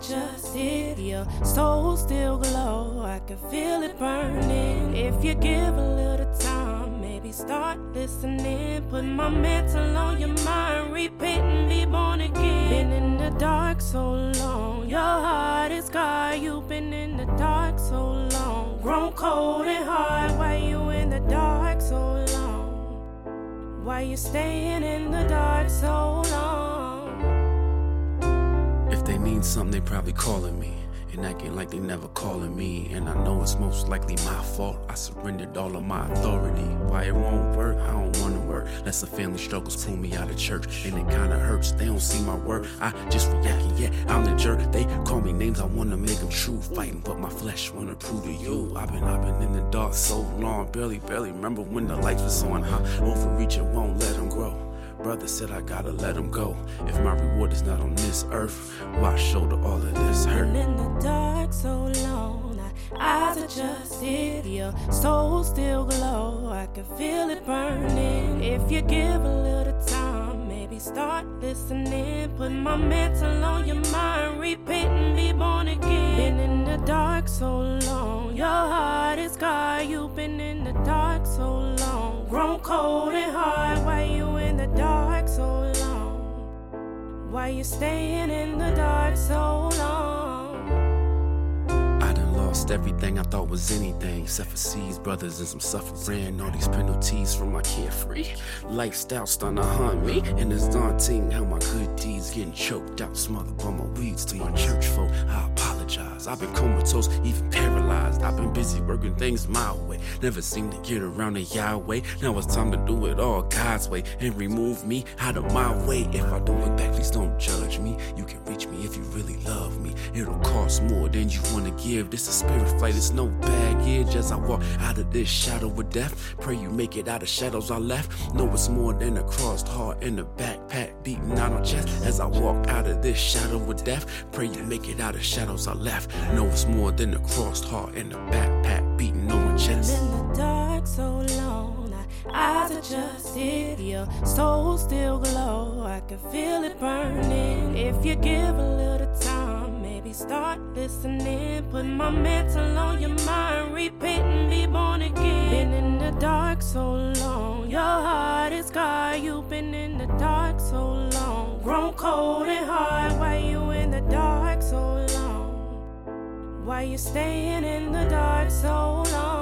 adjusted, your soul still glow. I can feel it burning. If you give a little time, maybe start listening. Put my mantle on your mind, repent and be born again. Been in the dark so long, your heart is scarred. You've been in the dark so long, grown cold and hard. Why you in the dark so long? Why you staying in the dark so long? If they need something, they probably calling me and acting like they never calling me. And I know it's most likely my fault. I surrendered all of my authority. Why it won't work, I don't wanna work. Less the family struggles pull me out of church, and it kinda hurts, they don't see my work. I just react, yeah, I'm the jerk. They call me names, I wanna make them true. Fighting, but my flesh wanna prove to you. I've been in the dark so long, barely remember when the lights was on, Overreaching won't let them grow. Brother said I gotta let him go. If my reward is not on this earth, why shoulder all of this hurt? Been in the dark so long, eyes adjusted, your soul still glow. I can feel it burning. If you give a little time, maybe start listening. Put my mantle on your mind, repent and be born again. Been in the dark so long, your heart is scarred. You've been in the dark so long, grown cold and hard. Why you in the dark so long? Why you staying in the dark so long? I done lost everything I thought was anything, except for C's, brothers, and some suffering. All these penalties from my carefree lifestyle starting to haunt me, and it's daunting how my good deeds getting choked out, smothered by my weeds. To my church folk, I apologize. I've been comatose, even paralyzed. I've been busy working things my way, never seem to get around to Yahweh. Now it's time to do it all God's way and remove me out of my way. If I do it back, please don't judge me. You can reach me if you really love me. It'll cost more than you wanna give. This is spirit flight, it's no baggage. As I walk out of this shadow of death, pray you make it out of shadows I left. Know it's more than a crossed heart and a backpack beating out on chest. As I walk out of this shadow of death, pray you make it out of shadows I left. Know it's more than a crossed heart and a backpack beating on my chest. Been in the dark so long, eyes adjusted, your soul still glow. I can feel it burning. If you give a little time, maybe start listening. Put my mantle on your mind, repent and be born again. Been in the dark so long, your heart is scarred. You've been in the dark so long, grown cold and hard. Why you in the dark so long? Why you staying in the dark so long?